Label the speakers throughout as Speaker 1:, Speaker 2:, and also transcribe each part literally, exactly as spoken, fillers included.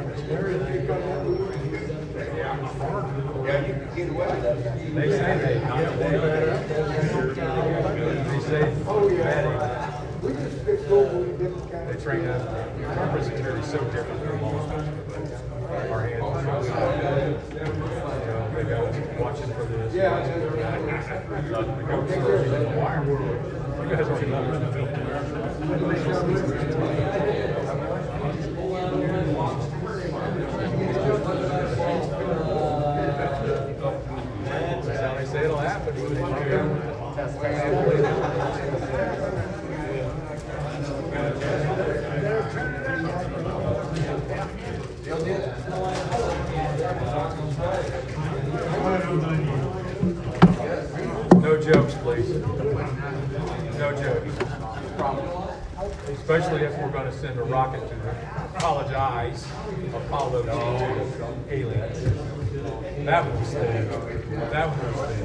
Speaker 1: Yeah, you can get away with that.
Speaker 2: They say they They say
Speaker 3: Oh, yeah.
Speaker 2: fatty.
Speaker 3: We just fix globally different kind
Speaker 2: They
Speaker 3: of.
Speaker 2: train us. Our presbytery is so different from all of us. Our hands are so slow. You know, they got us watching for this.
Speaker 3: Yeah.
Speaker 2: The goats are in the wire. You guys don't know That's how they say it'll happen. No jokes, please. No jokes. Especially if we're going to send a rocket to them. Apologize. Apollo to aliens. That would stay. That would stay.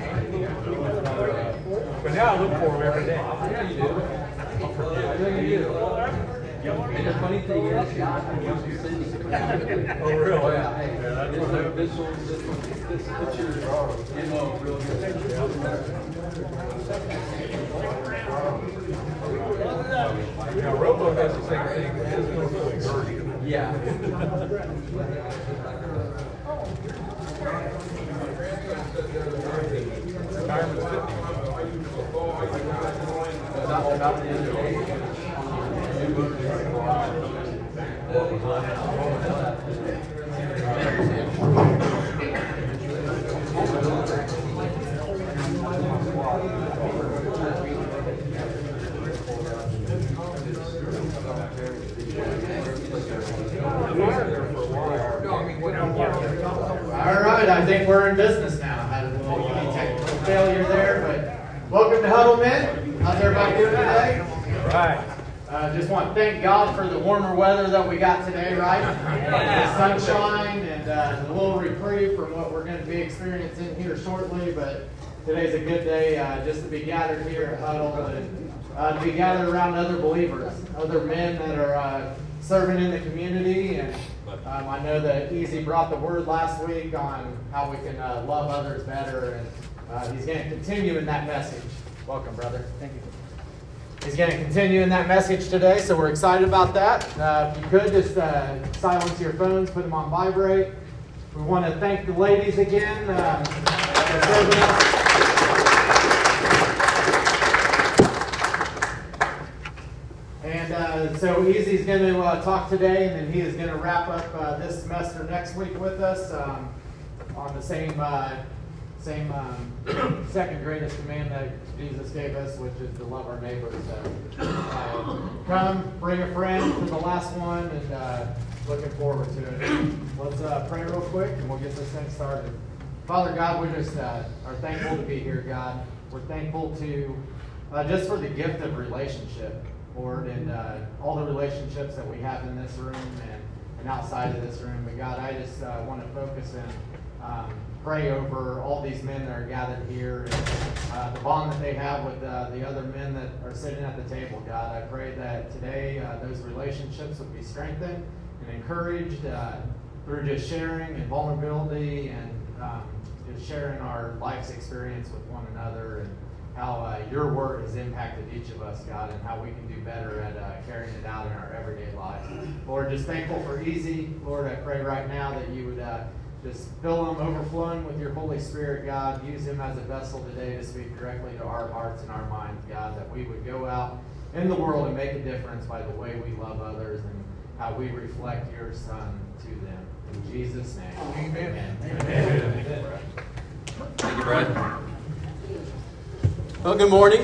Speaker 2: But now I look for them every day.
Speaker 4: Yeah, you do. I know you do. And the funny thing is, God can use your city.
Speaker 2: Oh, really?
Speaker 4: Oh, yeah. Hey, this is this one, this one, this picture, you know, real good.
Speaker 2: Now, Robo does the same thing. His little boy, Gertie.
Speaker 4: Yeah.
Speaker 2: Retirement's fifty.
Speaker 4: About, about the other day,
Speaker 5: All right, I think we're in business now. Had a little mini technical failure there, but welcome to Huddle Men. How's everybody doing today?
Speaker 2: Right.
Speaker 5: Uh, just want to thank God for the warmer weather that we got today, right? The sunshine and uh, the little reprieve from what we're going to be experiencing here shortly. But today's a good day uh, just to be gathered here at Huddle and uh, to be gathered around other believers, other men that are uh, serving in the community. And um, I know that Easy brought the word last week on how we can uh, love others better, and uh, he's going to continue in that message. Welcome, brother. Thank you. He's going to continue in that message today, so we're excited about that. Uh, if you could, just uh, silence your phones, put them on vibrate. We want to thank the ladies again uh, for serving us. And uh, so Easy's going to uh, talk today, and then he is going to wrap up uh, this semester next week with us um, on the same uh, same um, second greatest command that Jesus gave us, which is to love our neighbors. So uh, come, bring a friend for the last one, and uh, looking forward to it. Let's uh, pray real quick, and we'll get this thing started. Father God, we just uh, are thankful to be here, God. We're thankful to uh, just for the gift of relationship, Lord, and uh, all the relationships that we have in this room and, and outside of this room. But God, I just uh, want to focus and um, pray over all these men that are gathered here and uh, the bond that they have with uh, the other men that are sitting at the table. God, I pray that today uh, those relationships would be strengthened and encouraged uh, through just sharing and vulnerability and um, just sharing our life's experience with one another, and how uh, your word has impacted each of us, God, and how we can do better at uh, carrying it out in our everyday lives. Lord, just thankful for Easy. Lord, I pray right now that you would uh, just fill him overflowing with your Holy Spirit, God. Use him as a vessel today to speak directly to our hearts and our minds, God, that we would go out in the world and make a difference by the way we love others and how we reflect your Son to them. In Jesus' name, amen. Amen. Amen. Amen.
Speaker 4: Thank you, Brad. Well, good morning.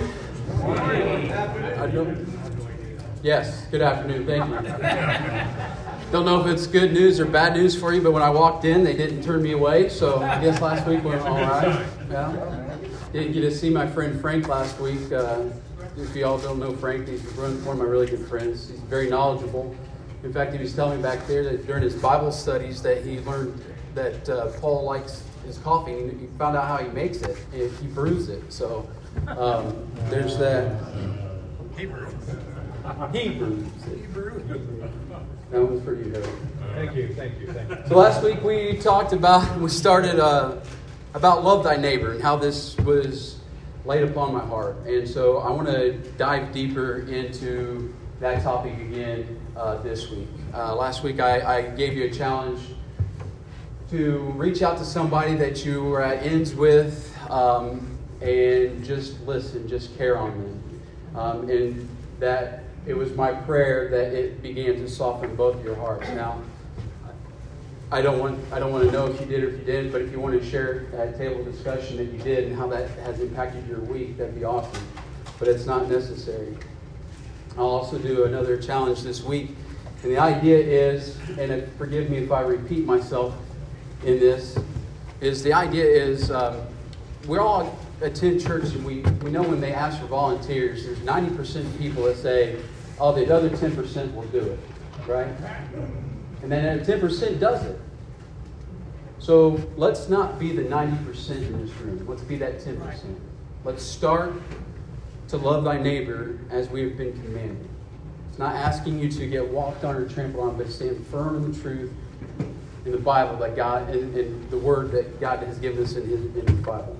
Speaker 4: Yes, good afternoon. Thank you. Don't know if it's good news or bad news for you, but when I walked in, they didn't turn me away, so I guess last week went all right. Yeah. Didn't get to see my friend Frank last week. Uh, if you all don't know Frank, he's one of my really good friends. He's very knowledgeable. In fact, he was telling me back there that during his Bible studies that he learned that uh, Paul likes his coffee. He found out how he makes it. He brews it. So um, there's that.
Speaker 2: Hebrew.
Speaker 4: Hebrews. That one's for you, Harold.
Speaker 2: Thank you, thank you, thank you.
Speaker 4: So last week we talked about, we started uh, about love thy neighbor and how this was laid upon my heart. And so I want to dive deeper into that topic again uh, this week. Uh, last week I, I gave you a challenge to reach out to somebody that you were at ends with um, and just listen, just care on them. Um, and that it was my prayer that it began to soften both of your hearts. Now, I don't want I don't want to know if you did or if you didn't, but if you want to share that table discussion that you did and how that has impacted your week, that'd be awesome. But it's not necessary. I'll also do another challenge this week. And the idea is, and if, forgive me if I repeat myself in this, is the idea is um, we all attend church and we, we know when they ask for volunteers, there's ninety percent of people that say, oh, the other ten percent will do it, right? And then that ten percent does it. So let's not be the ninety percent in this room. Let's be that ten percent. Let's start to love thy neighbor as we have been commanded. It's not asking you to get walked on or trampled on, but stand firm in the truth in the Bible that God, in, in the word that God has given us in His, in His Bible.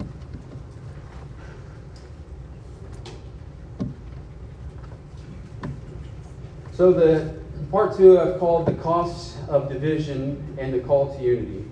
Speaker 4: So the part two I've called the costs of division and the call to unity.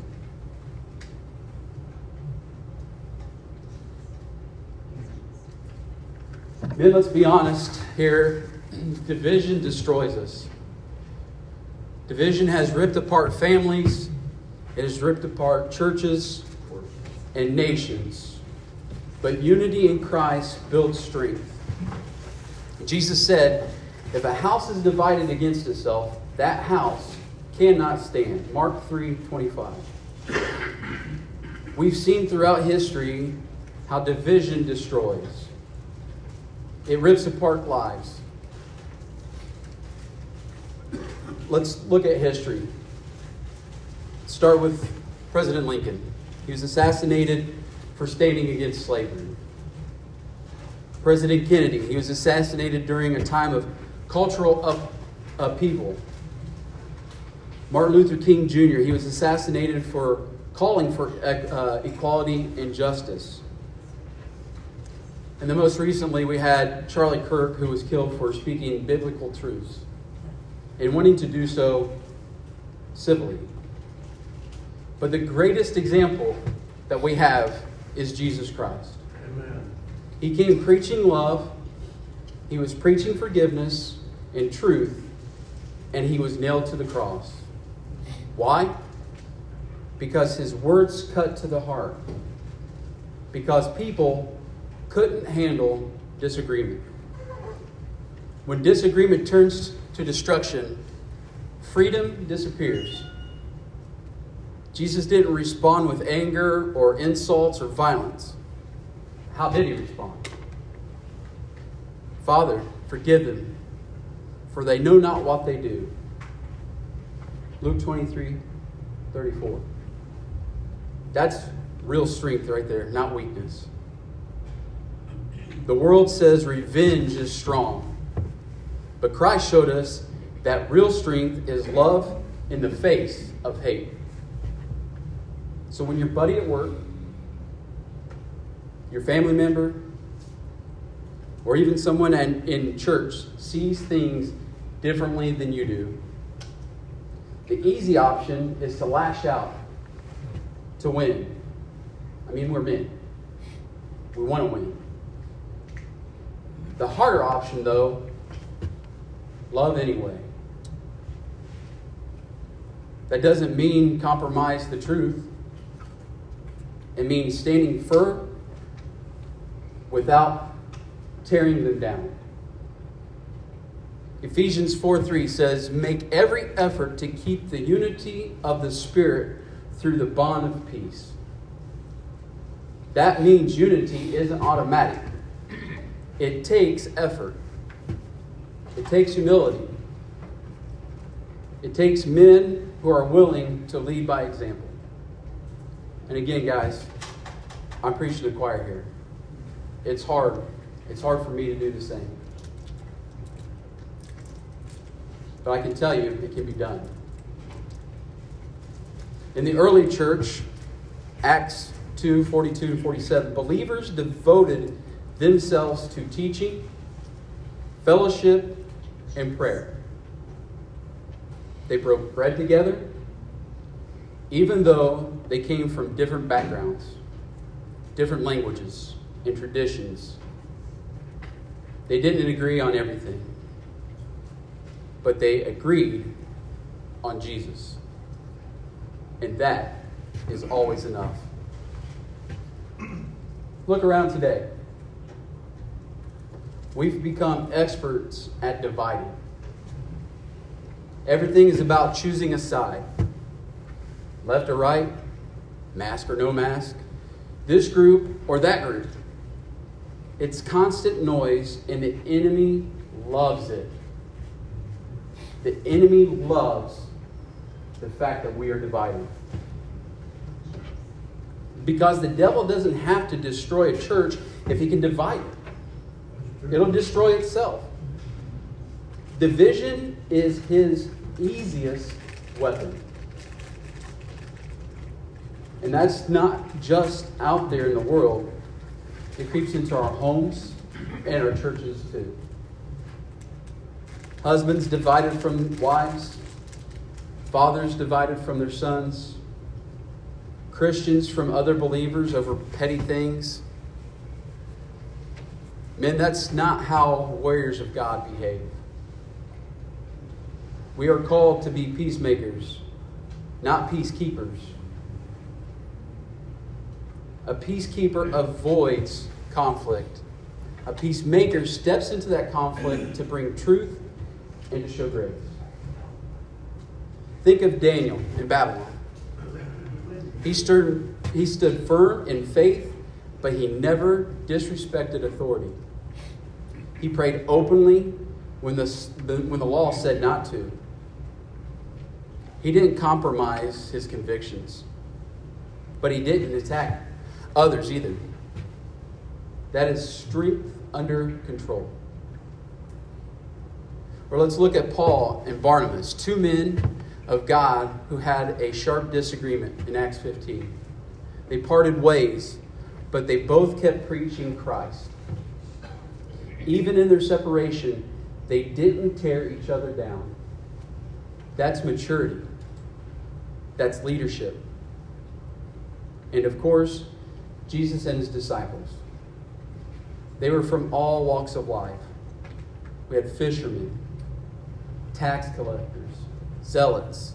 Speaker 4: Then let's be honest here. Division destroys us. Division has ripped apart families. It has ripped apart churches and nations. But unity in Christ builds strength. Jesus said, if a house is divided against itself, that house cannot stand. Mark three twenty-five. We've seen throughout history how division destroys. It rips apart lives. Let's look at history. Start with President Lincoln. He was assassinated for standing against slavery. President Kennedy, he was assassinated during a time of cultural up, upheaval. Martin Luther King Junior, he was assassinated for calling for uh, equality and justice. And then most recently we had Charlie Kirk, who was killed for speaking biblical truths and wanting to do so civilly. But the greatest example that we have is Jesus Christ. Amen. He came preaching love. He was preaching forgiveness and truth, and he was nailed to the cross. Why? Because his words cut to the heart. Because people couldn't handle disagreement. When disagreement turns to destruction, freedom disappears. Jesus didn't respond with anger or insults or violence. How did he respond? Father, forgive them, for they know not what they do. Luke twenty-three thirty-four. That's real strength right there, not weakness. The world says revenge is strong, but Christ showed us that real strength is love in the face of hate. So when your buddy at work, your family member, or even someone in, in church sees things differently than you do, the easy option is to lash out, to win. I mean, we're men. We want to win. The harder option, though, love anyway. That doesn't mean compromise the truth. It means standing firm without tearing them down. Ephesians four three says, make every effort to keep the unity of the Spirit through the bond of peace. That means unity isn't automatic. It takes effort. It takes humility. It takes men who are willing to lead by example. And again, guys, I'm preaching to the choir here. It's hard. It's hard for me to do the same. But I can tell you, it can be done. In the early church, Acts two, forty-two to forty-seven, believers devoted themselves to teaching, fellowship, and prayer. They broke bread together, even though they came from different backgrounds, different languages, and traditions. They didn't agree on everything, but they agreed on Jesus. And that is always enough. Look around today. We've become experts at dividing. Everything is about choosing a side. Left or right, mask or no mask, this group or that group. It's constant noise, and the enemy loves it. The enemy loves the fact that we are divided. Because the devil doesn't have to destroy a church if he can divide it. It'll destroy itself. Division is his easiest weapon. And that's not just out there in the world. It creeps into our homes and our churches too. Husbands divided from wives. Fathers divided from their sons. Christians from other believers over petty things. Men, that's not how warriors of God behave. We are called to be peacemakers, not peacekeepers. A peacekeeper avoids conflict. A peacemaker steps into that conflict to bring truth and to show grace. Think of Daniel in Babylon. He stood, he stood firm in faith, but he never disrespected authority. He prayed openly when the, when the law said not to. He didn't compromise his convictions, but he didn't attack others either. That is strength under control. Or let's look at Paul and Barnabas, two men of God who had a sharp disagreement in Acts fifteen. They parted ways, but they both kept preaching Christ. Even in their separation, they didn't tear each other down. That's maturity. That's leadership. And of course, Jesus and his disciples. They were from all walks of life. We had fishermen, tax collectors, zealots,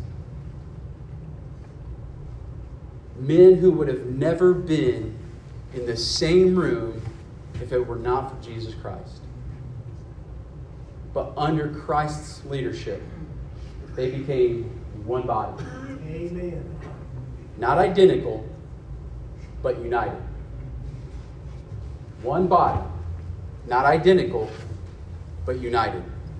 Speaker 4: men who would have never been in the same room if it were not for Jesus Christ. But under Christ's leadership, they became one body.
Speaker 3: Amen.
Speaker 4: Not identical, but united. One body, not identical, but united.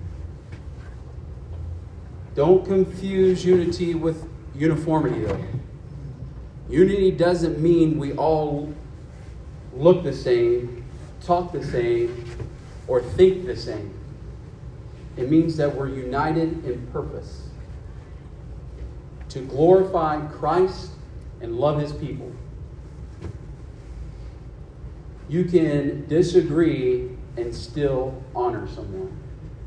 Speaker 4: Don't confuse unity with uniformity, though. Unity doesn't mean we all look the same, talk the same, or think the same. It means that we're united in purpose to glorify Christ and love his people. You can disagree and still honor someone.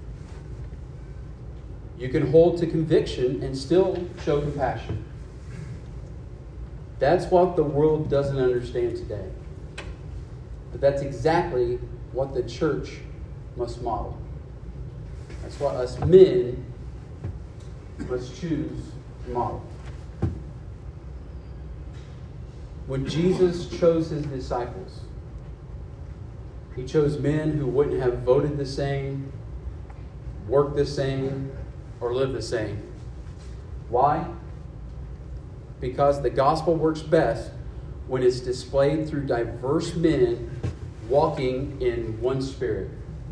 Speaker 4: You can hold to conviction and still show compassion. That's what the world doesn't understand today. But that's exactly what the church must model. That's what us men must choose to model. When Jesus chose his disciples, he chose men who wouldn't have voted the same, worked the same, or lived the same. Why? Because the gospel works best when it's displayed through diverse men walking in one spirit.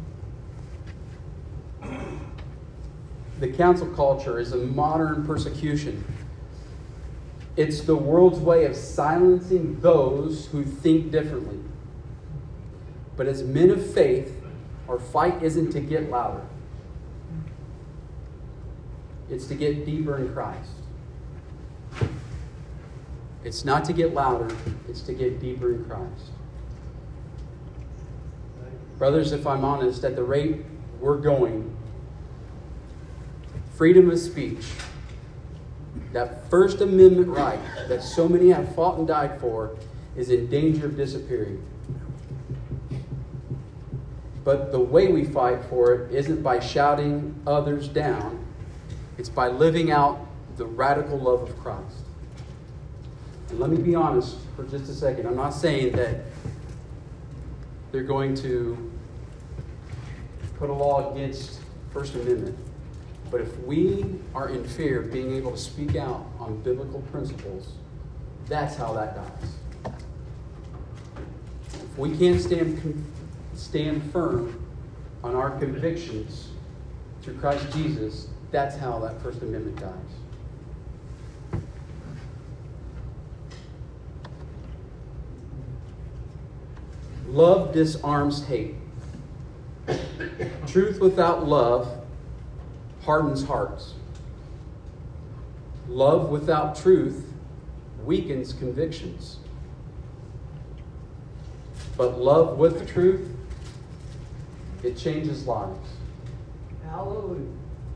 Speaker 4: The cancel culture is a modern persecution. It's the world's way of silencing those who think differently. But as men of faith, our fight isn't to get louder. It's to get deeper in Christ. It's not to get louder, it's to get deeper in Christ. Brothers, if I'm honest, at the rate we're going, freedom of speech, that First Amendment right that so many have fought and died for, is in danger of disappearing. But the way we fight for it isn't by shouting others down. It's by living out the radical love of Christ. And let me be honest for just a second. I'm not saying that they're going to put a law against First Amendment. But if we are in fear of being able to speak out on biblical principles, that's how that dies. If we can't stand, stand firm on our convictions through Christ Jesus, that's how that First Amendment dies. Love disarms hate. Truth without love hardens hearts. Love without truth weakens convictions. But love with truth, it changes lives.
Speaker 1: Hallelujah.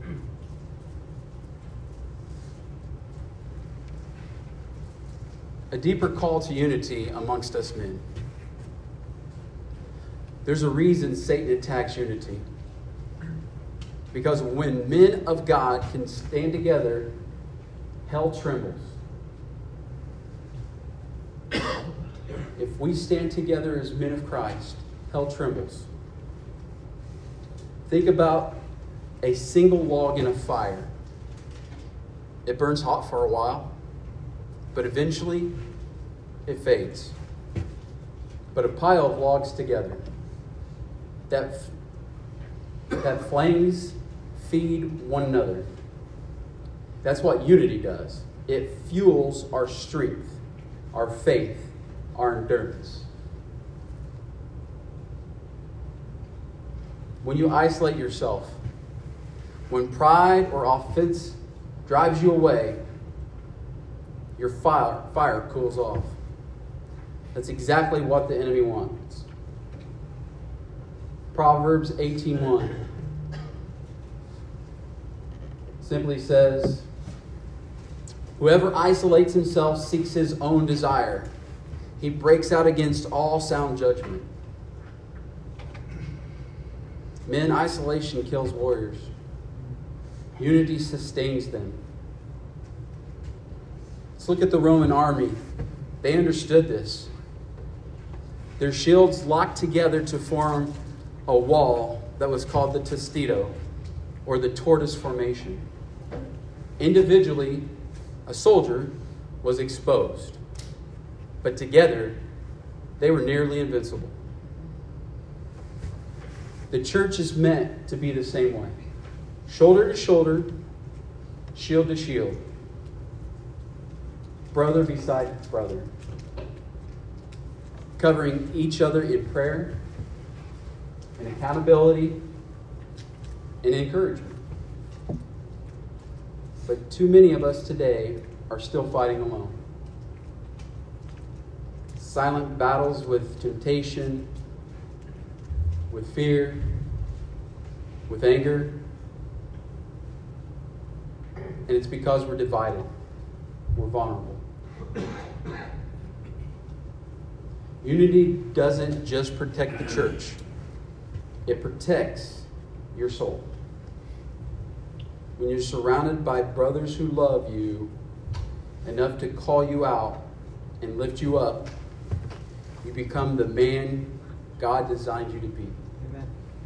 Speaker 4: A deeper call to unity amongst us men. There's a reason Satan attacks unity. Because when men of God can stand together, hell trembles. If we stand together as men of Christ, hell trembles. Think about a single log in a fire. It burns hot for a while, but eventually it fades. But a pile of logs together, that, that flames feed one another. That's what unity does. It fuels our strength, our faith, our endurance. When you isolate yourself, when pride or offense drives you away, your fire, fire cools off. That's exactly what the enemy wants. Proverbs eighteen one simply says, whoever isolates himself seeks his own desire. He breaks out against all sound judgment. Men, isolation kills warriors. Unity sustains them. Let's look at the Roman army. They understood this. Their shields locked together to form a wall that was called the Testudo, or the tortoise formation. Individually, a soldier was exposed, but together, they were nearly invincible. The church is meant to be the same way. Shoulder to shoulder, shield to shield. Brother beside brother. Covering each other in prayer, and accountability, and encouragement. But too many of us today are still fighting alone. Silent battles with temptation, with fear, with anger. And it's because we're divided. We're vulnerable. Unity doesn't just protect the church. It protects your soul. When you're surrounded by brothers who love you enough to call you out and lift you up, you become the man God designed you to be.
Speaker 5: Amen.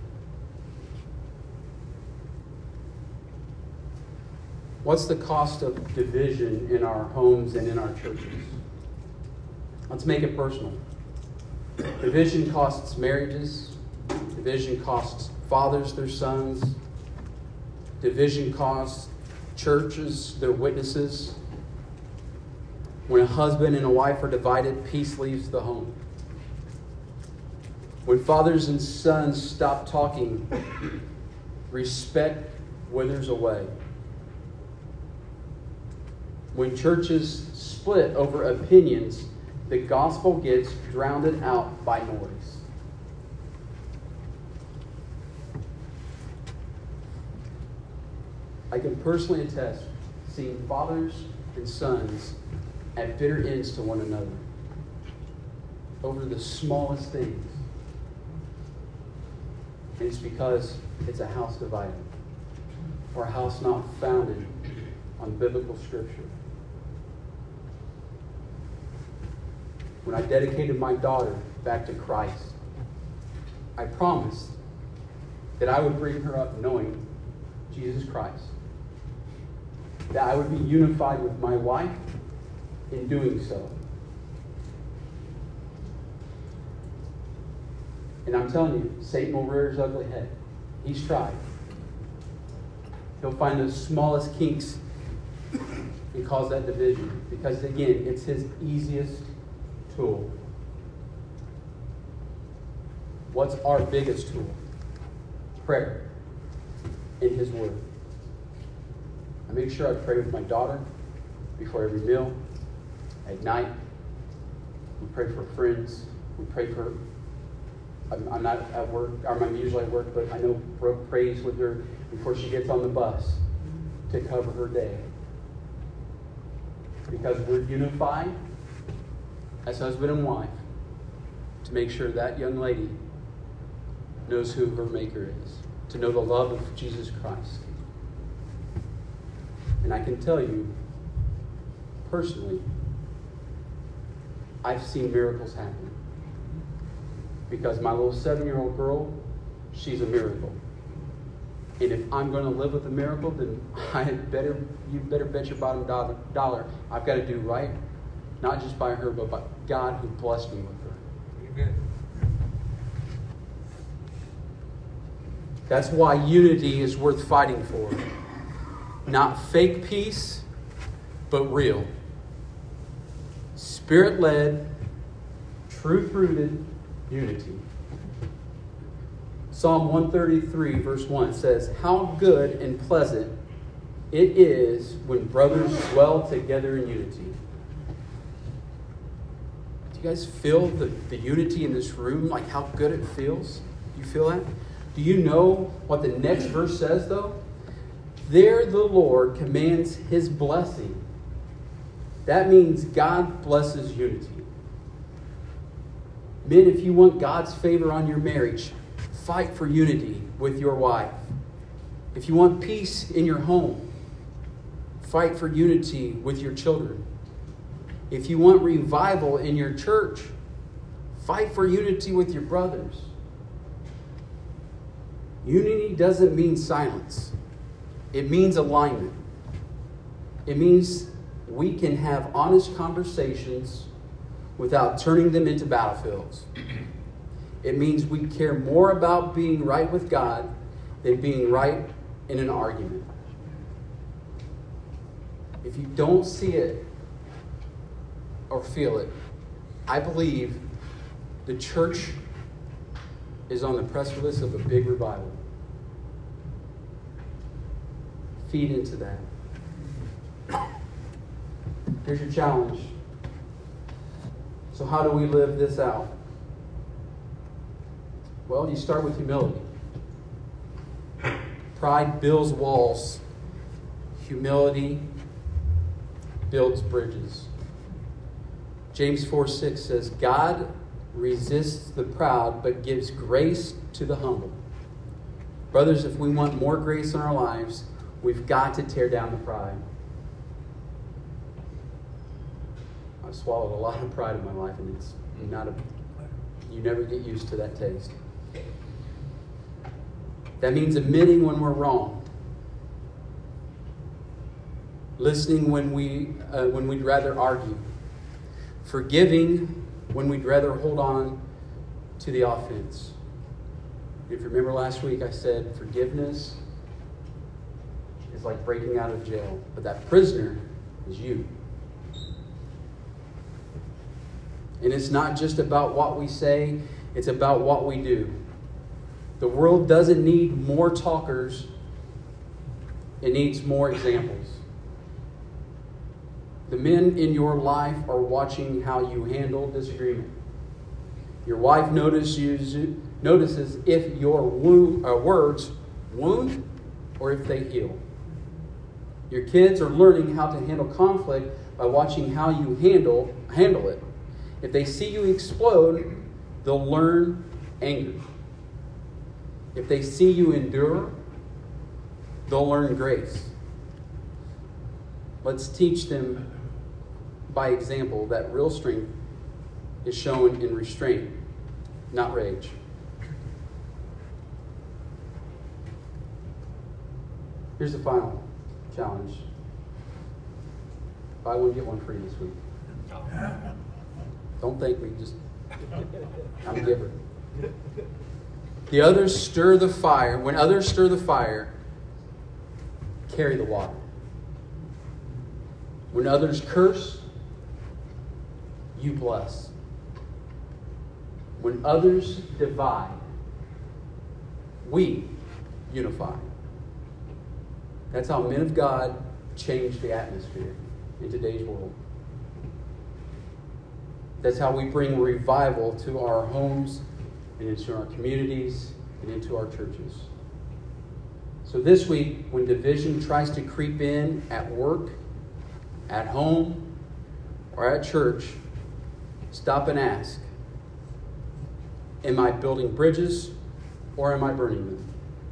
Speaker 4: What's the cost of division in our homes and in our churches? Let's make it personal. Division costs marriages. Division costs fathers their sons. Division costs churches their witnesses. When a husband and a wife are divided, peace leaves the home. When fathers and sons stop talking, respect withers away. When churches split over opinions, the gospel gets drowned out by noise. I can personally attest seeing fathers and sons at bitter ends to one another over the smallest things. And it's because it's a house divided, or a house not founded on biblical scripture. When I dedicated my daughter back to Christ, I promised that I would bring her up knowing Jesus Christ. That I would be unified with my wife in doing so. And I'm telling you, Satan will rear his ugly head. He's tried. He'll find the smallest kinks and cause that division. Because again, it's his easiest tool. What's our biggest tool? Prayer in his word. I make sure I pray with my daughter before every meal, at night. We pray for friends. We pray for, I'm, I'm not at work, or I'm usually at work, but I know Brooke prays with her before she gets on the bus to cover her day. Because we're unified as husband and wife to make sure that young lady knows who her Maker is, to know the love of Jesus Christ. And I can tell you, personally, I've seen miracles happen. Because my little seven-year-old girl, she's a miracle. And if I'm going to live with a miracle, then I better, you better bet your bottom dollar, dollar I've got to do right, not just by her, but by God who blessed me with her.
Speaker 2: Amen.
Speaker 4: That's why unity is worth fighting for. Not fake peace, but real. Spirit-led, truth-rooted unity. Psalm one thirty-three, verse one says, "How good and pleasant it is when brothers dwell together in unity." Do you guys feel the, the unity in this room? Like how good it feels? You feel that? Do you know what the next verse says, though? There the Lord commands his blessing. That means God blesses unity. Men, if you want God's favor on your marriage, fight for unity with your wife. If you want peace in your home, fight for unity with your children. If you want revival in your church, fight for unity with your brothers. Unity doesn't mean silence. It means alignment. It means we can have honest conversations without turning them into battlefields. It means we care more about being right with God than being right in an argument. If you don't see it or feel it, I believe the church is on the precipice of a big revival. Feed into that. Here's your challenge. So how do we live this out? Well, you start with humility. Pride builds walls. Humility builds bridges. James four six says, God resists the proud, but gives grace to the humble. Brothers, if we want more grace in our lives, we've got to tear down the pride. I've swallowed a lot of pride in my life, and it's not a, you never get used to that taste. That means admitting when we're wrong. Listening when, we, uh, when we'd rather argue. Forgiving when we'd rather hold on to the offense. If you remember last week, I said forgiveness is like breaking out of jail, but that prisoner is you. And it's not just about what we say, it's about what we do. The world doesn't need more talkers, it needs more examples. The men in your life are watching how you handle disagreement. Your wife notices, notices if your wound, uh, words wound or if they heal. Your kids are learning how to handle conflict by watching how you handle, handle it. If they see you explode, they'll learn anger. If they see you endure, they'll learn grace. Let's teach them by example that real strength is shown in restraint, not rage. Here's the final challenge. Buy one, get one free this week. Don't thank me, just I'm a giver. The others stir the fire. When others stir the fire, carry the water. When others curse, you bless. When others divide, we unify. That's how men of God change the atmosphere in today's world. That's how we bring revival to our homes and into our communities and into our churches. So this week, when division tries to creep in at work, at home, or at church, stop and ask, am I building bridges or am I burning them?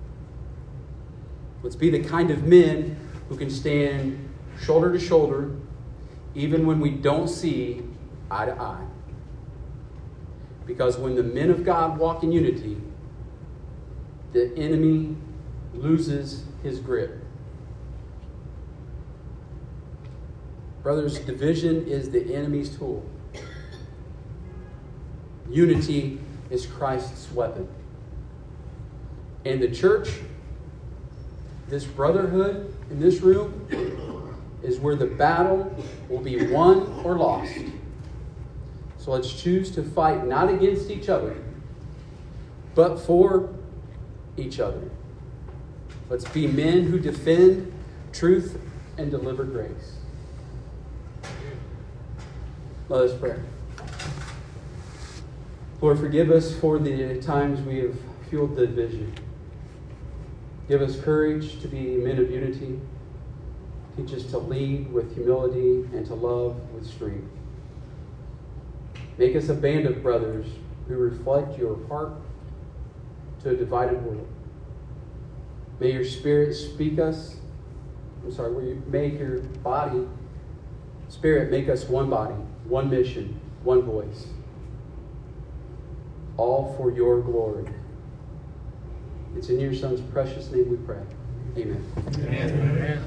Speaker 4: Let's be the kind of men who can stand shoulder to shoulder even when we don't see eye to eye. Because when the men of God walk in unity, the enemy loses his grip. Brothers, division is the enemy's tool. Unity is Christ's weapon. And the church, this brotherhood in this room, is where the battle will be won or lost. So let's choose to fight not against each other, but for each other. Let's be men who defend truth and deliver grace. Let us pray. Lord, forgive us for the times we have fueled division. Give us courage to be men of unity. Teach us to lead with humility and to love with strength. Make us a band of brothers who reflect your heart to a divided world. May your spirit speak us. I'm sorry, will you make your body, spirit, make us one body, one mission, one voice. All for your glory. It's in your Son's precious name we pray. Amen.
Speaker 2: Amen. Amen.